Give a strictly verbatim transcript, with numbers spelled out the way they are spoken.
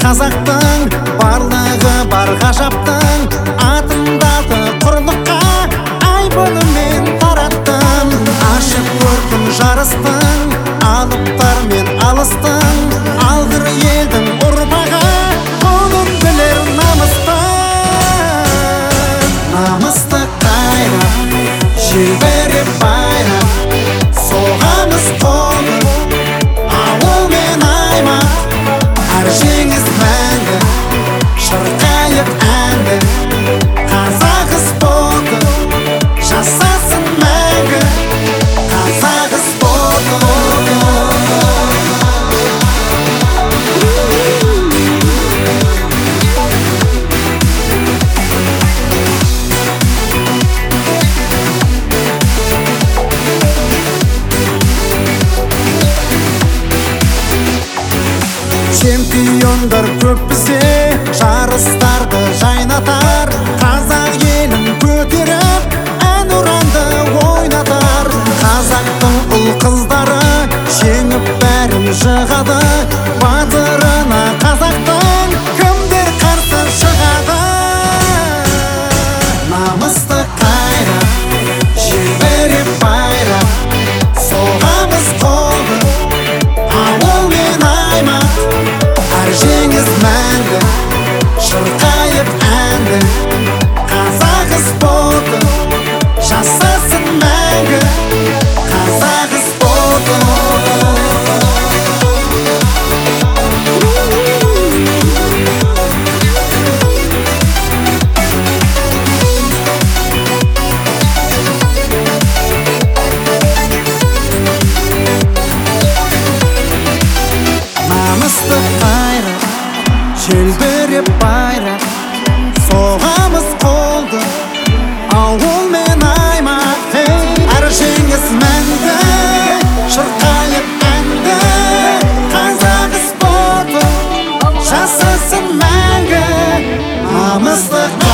қазақтың барлығы бар ғажаптың атындады құрлыққа ай бұнымен тараттым ашық көркін жарыстың алыптар мен алыстың алғыр елдің ұрпағы қолын білер намысты намысты қайрап желбіреп байрап соғамыз қолды ауыл мен аймақ әр жеңіс мәңгі шырқайық әнді қазақ спорты жасасын мәңгі қазақ спорты чемпиондар көп бізде жарыстарды жайнатар қазақ елін көтеріп әнұранды ойнатар қазақтың ұл қыздары жеңіп бәрін жығады батырына қазақтың кімдер қарсы шығады намысты қайрап желбіреп байрап соғамыз қолды ауыл мен аймақ әр жеңіс мәңгі шырқайық әнді қазақ спорты жасасын мәңгі қазақ спорты намысты қайрап желбіреп байрап соғамыз қолды ауыл мен аймақ әр жеңіс мәңгі шырқайық әнді қазақ спорты жасасын мәңгі намысты